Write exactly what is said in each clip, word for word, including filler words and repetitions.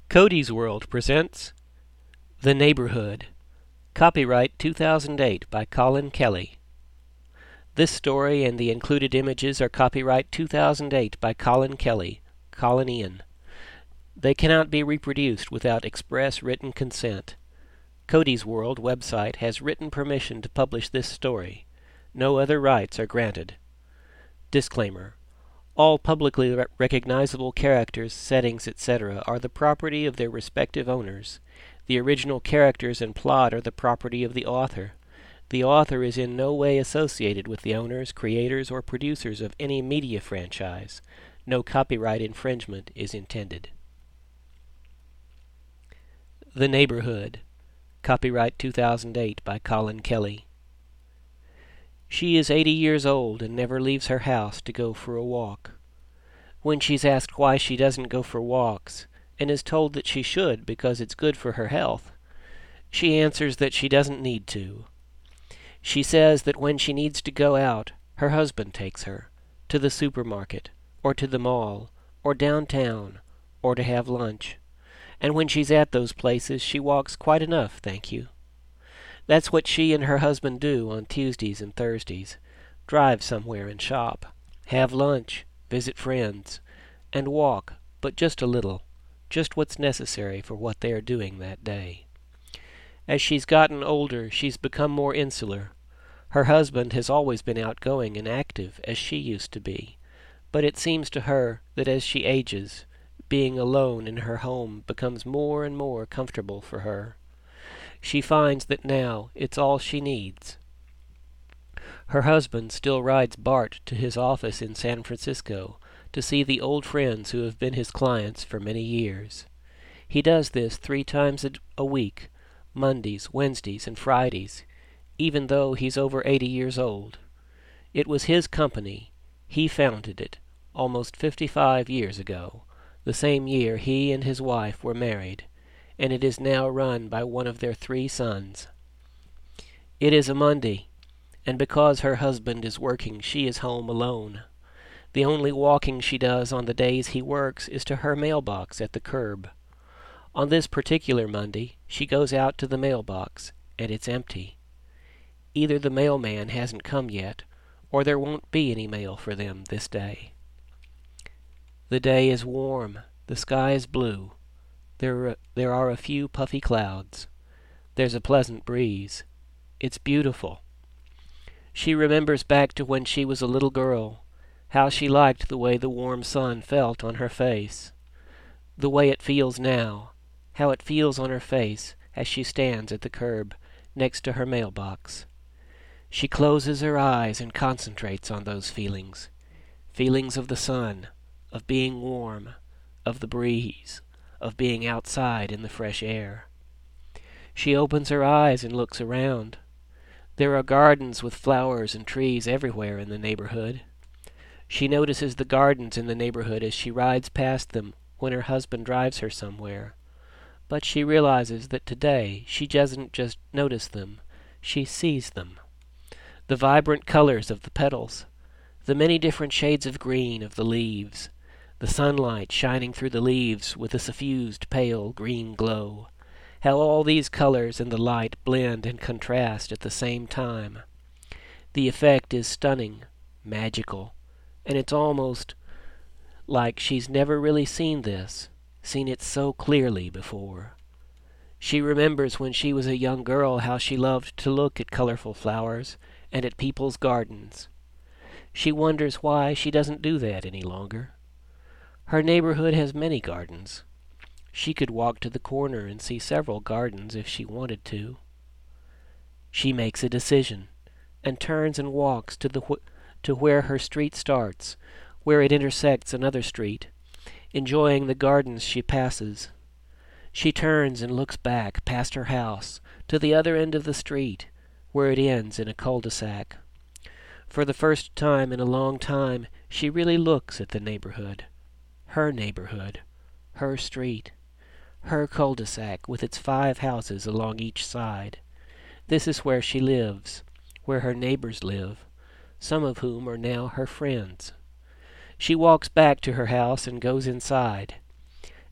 Cody's World presents The Neighborhood. Copyright two thousand eight by Colin Kelly. This story and the included images are copyright two thousand eight by Colin Kelly, Colin Ian. They cannot be reproduced without express written consent. Cody's World website has written permission to publish this story. No other rights are granted. Disclaimer. All publicly re- recognizable characters, settings, et cetera are the property of their respective owners. The original characters and plot are the property of the author. The author is in no way associated with the owners, creators, or producers of any media franchise. No copyright infringement is intended. The Neighborhood. Copyright two thousand eight by Colin Kelly. She is eighty years old and never leaves her house to go for a walk. When she's asked why she doesn't go for walks, and is told that she should because it's good for her health, she answers that she doesn't need to. She says that when she needs to go out, her husband takes her to the supermarket, or to the mall, or downtown, or to have lunch. And when she's at those places, she walks quite enough, thank you. That's what she and her husband do on Tuesdays and Thursdays. Drive somewhere and shop. Have lunch. Visit friends. And walk, but just a little. Just what's necessary for what they are doing that day. As she's gotten older, she's become more insular. Her husband has always been outgoing and active, as she used to be. But it seems to her that as she ages, being alone in her home becomes more and more comfortable for her. She finds that now it's all she needs. Her husband still rides Bart to his office in San Francisco to see the old friends who have been his clients for many years. He does this three times a week, Mondays, Wednesdays, and Fridays, even though he's over eighty years old. It was his company. He founded it almost fifty-five years ago, the same year he and his wife were married, and it is now run by one of their three sons. It is a Monday, and because her husband is working, she is home alone. The only walking she does on the days he works is to her mailbox at the curb. On this particular Monday, she goes out to the mailbox, and it's empty. Either the mailman hasn't come yet, or there won't be any mail for them this day. The day is warm. The sky is blue. There, there are a few puffy clouds. There's a pleasant breeze. It's beautiful. She remembers back to when she was a little girl, how she liked the way the warm sun felt on her face. The way it feels now, how it feels on her face as she stands at the curb next to her mailbox. She closes her eyes and concentrates on those feelings. Feelings of the sun, of being warm, of the breeze, of being outside in the fresh air. She opens her eyes and looks around. There are gardens with flowers and trees everywhere in the neighborhood. She notices the gardens in the neighborhood as she rides past them when her husband drives her somewhere. But she realizes that today she doesn't just notice them, she sees them. The vibrant colors of the petals, the many different shades of green of the leaves, the sunlight shining through the leaves with a suffused pale green glow. How all these colors and the light blend and contrast at the same time. The effect is stunning, magical, and it's almost like she's never really seen this, seen it so clearly before. She remembers when she was a young girl how she loved to look at colorful flowers and at people's gardens. She wonders why she doesn't do that any longer. Her neighborhood has many gardens. She could walk to the corner and see several gardens if she wanted to. She makes a decision and turns and walks to the wh- to where her street starts, where it intersects another street, enjoying the gardens she passes. She turns and looks back past her house to the other end of the street, where it ends in a cul-de-sac. For the first time in a long time, she really looks at the neighborhood. Her neighborhood. Her street. Her cul-de-sac with its five houses along each side. This is where she lives, where her neighbors live, some of whom are now her friends. She walks back to her house and goes inside.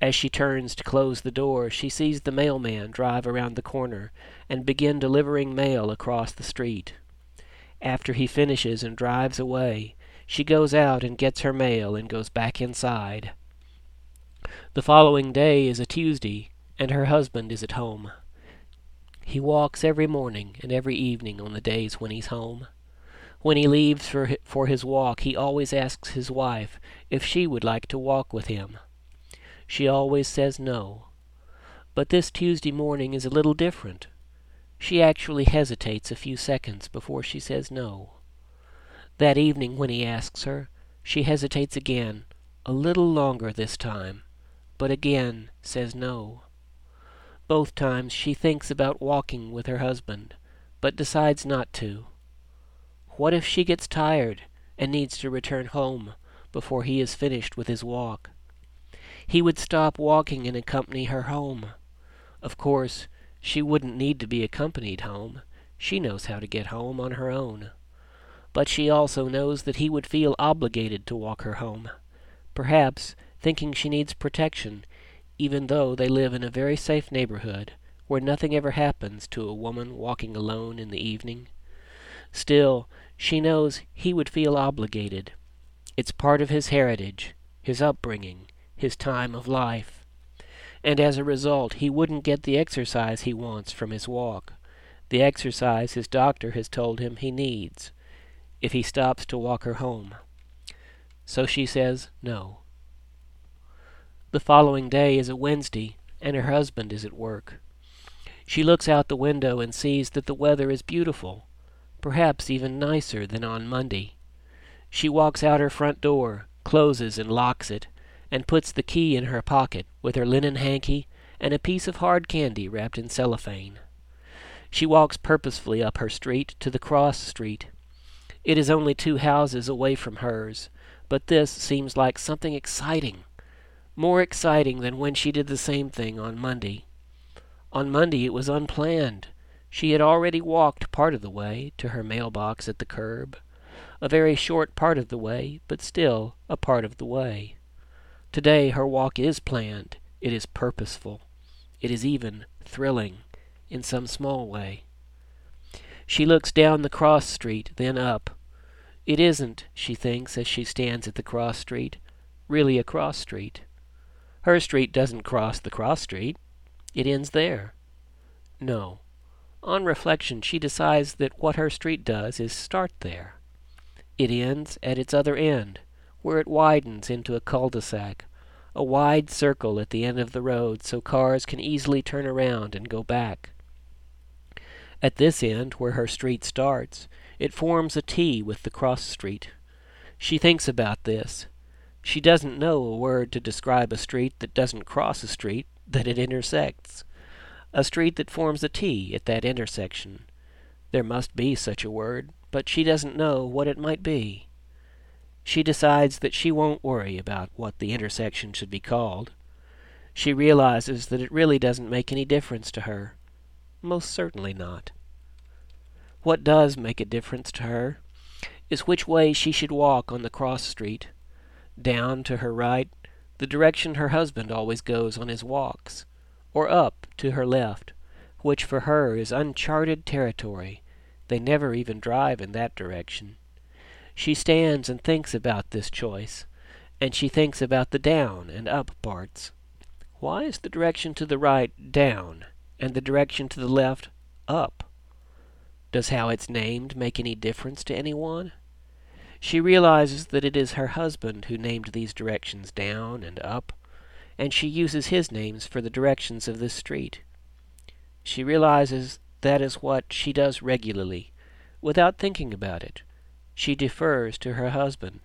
As she turns to close the door, she sees the mailman drive around the corner and begin delivering mail across the street. After he finishes and drives away, she goes out and gets her mail and goes back inside. The following day is a Tuesday, and her husband is at home. He walks every morning and every evening on the days when he's home. When he leaves for for his walk, he always asks his wife if she would like to walk with him. She always says no. But this Tuesday morning is a little different. She actually hesitates a few seconds before she says no. That evening when he asks her, she hesitates again, a little longer this time, but again says no. Both times she thinks about walking with her husband, but decides not to. What if she gets tired and needs to return home before he is finished with his walk? He would stop walking and accompany her home. Of course, she wouldn't need to be accompanied home. She knows how to get home on her own. But she also knows that he would feel obligated to walk her home, perhaps thinking she needs protection, even though they live in a very safe neighborhood where nothing ever happens to a woman walking alone in the evening. Still, she knows he would feel obligated. It's part of his heritage, his upbringing, his time of life. And as a result, he wouldn't get the exercise he wants from his walk, the exercise his doctor has told him he needs, if he stops to walk her home. So she says no. The following day is a Wednesday, and her husband is at work. She looks out the window and sees that the weather is beautiful, perhaps even nicer than on Monday. She walks out her front door, closes and locks it, and puts the key in her pocket with her linen hanky and a piece of hard candy wrapped in cellophane. She walks purposefully up her street to the cross street. It is only two houses away from hers, but this seems like something exciting, more exciting than when she did the same thing on Monday. On Monday it was unplanned. She had already walked part of the way to her mailbox at the curb, a very short part of the way, but still a part of the way. Today her walk is planned, it is purposeful, it is even thrilling, in some small way. She looks down the cross street, then up. It isn't, she thinks as she stands at the cross street, really a cross street. Her street doesn't cross the cross street. It ends there. No. On reflection, she decides that what her street does is start there. It ends at its other end, where it widens into a cul-de-sac, a wide circle at the end of the road so cars can easily turn around and go back. At this end, where her street starts, it forms a T with the cross street. She thinks about this. She doesn't know a word to describe a street that doesn't cross a street that it intersects. A street that forms a T at that intersection. There must be such a word, but she doesn't know what it might be. She decides that she won't worry about what the intersection should be called. She realizes that it really doesn't make any difference to her. Most certainly not. What does make a difference to her is which way she should walk on the cross street. Down to her right, the direction her husband always goes on his walks, or up to her left, which for her is uncharted territory. They never even drive in that direction. She stands and thinks about this choice, and she thinks about the down and up parts. Why is the direction to the right down, and the direction to the left up? Does how it's named make any difference to anyone? She realizes that it is her husband who named these directions down and up, and she uses his names for the directions of this street. She realizes that is what she does regularly, without thinking about it. She defers to her husband.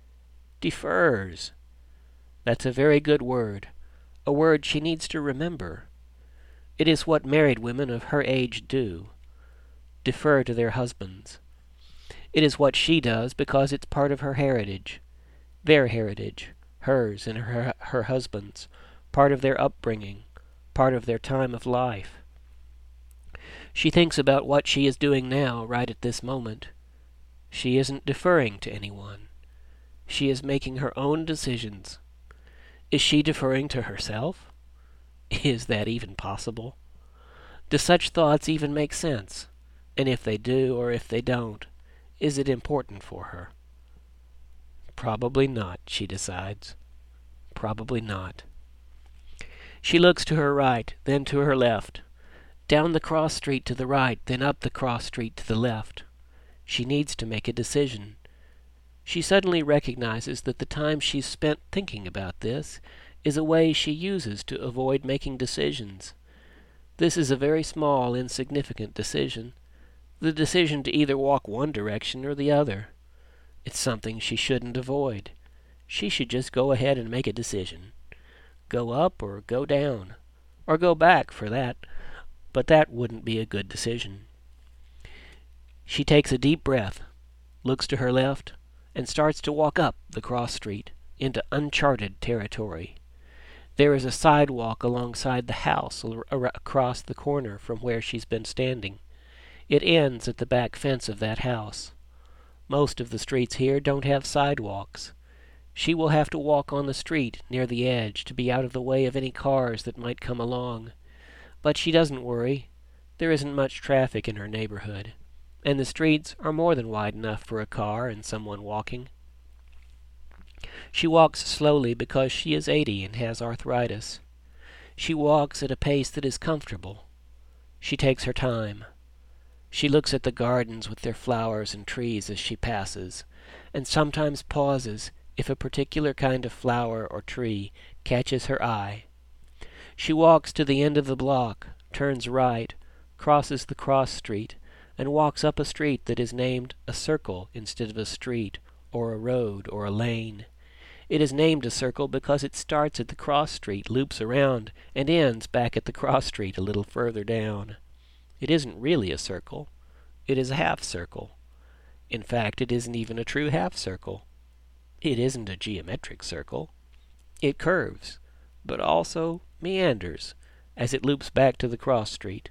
Defers. That's a very good word, a word she needs to remember. It is what married women of her age do. Defer to their husbands. It is what she does because it's part of her heritage. Their heritage, hers and her, her husband's, part of their upbringing, part of their time of life. She thinks about what she is doing now, right at this moment. She isn't deferring to anyone. She is making her own decisions. Is she deferring to herself? Is that even possible? Do such thoughts even make sense? And if they do, or if they don't, is it important for her? Probably not, she decides. Probably not. She looks to her right, then to her left. Down the cross street to the right, then up the cross street to the left. She needs to make a decision. She suddenly recognizes that the time she's spent thinking about this is a way she uses to avoid making decisions. This is a very small, insignificant decision. The decision to either walk one direction or the other. It's something she shouldn't avoid. She should just go ahead and make a decision. Go up or go down. Or go back, for that. But that wouldn't be a good decision. She takes a deep breath, looks to her left, and starts to walk up the cross street into uncharted territory. There is a sidewalk alongside the house across the corner from where she's been standing. It ends at the back fence of that house. Most of the streets here don't have sidewalks. She will have to walk on the street near the edge to be out of the way of any cars that might come along. But she doesn't worry. There isn't much traffic in her neighborhood, and the streets are more than wide enough for a car and someone walking. She walks slowly because she is eighty and has arthritis. She walks at a pace that is comfortable. She takes her time. She looks at the gardens with their flowers and trees as she passes, and sometimes pauses if a particular kind of flower or tree catches her eye. She walks to the end of the block, turns right, crosses the cross street, and walks up a street that is named a circle instead of a street, or a road, or a lane. It is named a circle because it starts at the cross street, loops around, and ends back at the cross street a little further down. It isn't really a circle. It is a half circle. In fact, it isn't even a true half circle. It isn't a geometric circle. It curves, but also meanders as it loops back to the cross street.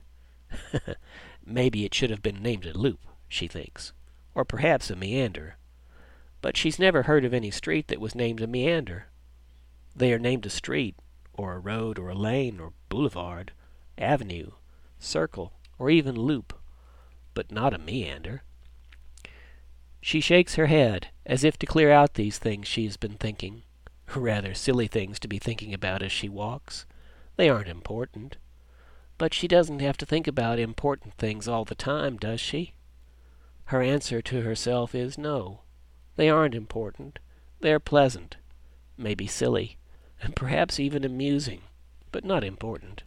Maybe it should have been named a loop, she thinks, or perhaps a meander. But she's never heard of any street that was named a meander. They are named a street, or a road, or a lane, or boulevard, avenue, circle, or even loop, but not a meander. She shakes her head, as if to clear out these things she has been thinking. Rather silly things to be thinking about as she walks. They aren't important. But she doesn't have to think about important things all the time, does she? Her answer to herself is no. They aren't important. They are pleasant, maybe silly, and perhaps even amusing, but not important.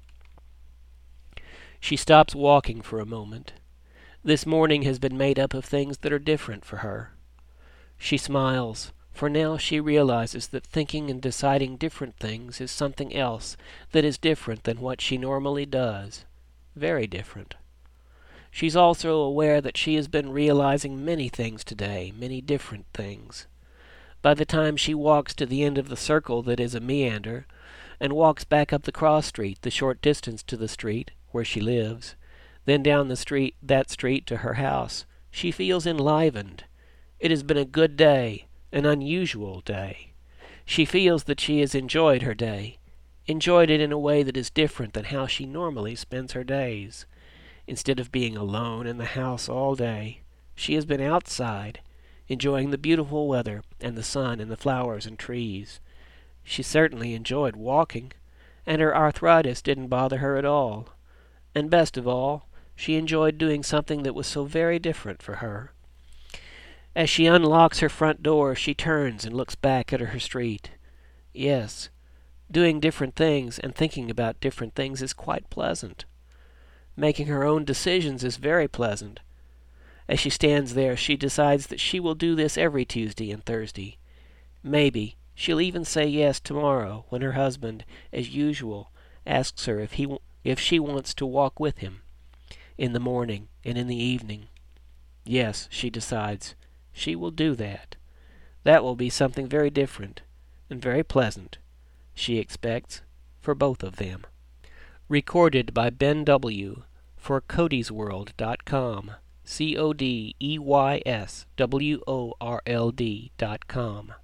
She stops walking for a moment. This morning has been made up of things that are different for her. She smiles, for now she realizes that thinking and deciding different things is something else that is different than what she normally does. Very different. She's also aware that she has been realizing many things today, many different things. By the time she walks to the end of the circle that is a meander, and walks back up the cross street, the short distance to the street where she lives, then down the street, that street to her house, she feels enlivened. It has been a good day, an unusual day. She feels that she has enjoyed her day, enjoyed it in a way that is different than how she normally spends her days. Instead of being alone in the house all day, she has been outside, enjoying the beautiful weather and the sun and the flowers and trees. She certainly enjoyed walking, and her arthritis didn't bother her at all. And best of all, she enjoyed doing something that was so very different for her. As she unlocks her front door, she turns and looks back at her street. Yes, doing different things and thinking about different things is quite pleasant. Making her own decisions is very pleasant. As she stands there, she decides that she will do this every Tuesday and Thursday. Maybe she'll even say yes tomorrow when her husband, as usual, asks her if he if she wants to walk with him in the morning and in the evening. Yes, she decides, she will do that. That will be something very different and very pleasant, she expects, for both of them. Recorded by Ben W. for Codys World dot com. C O D E Y S W O R L D dot com.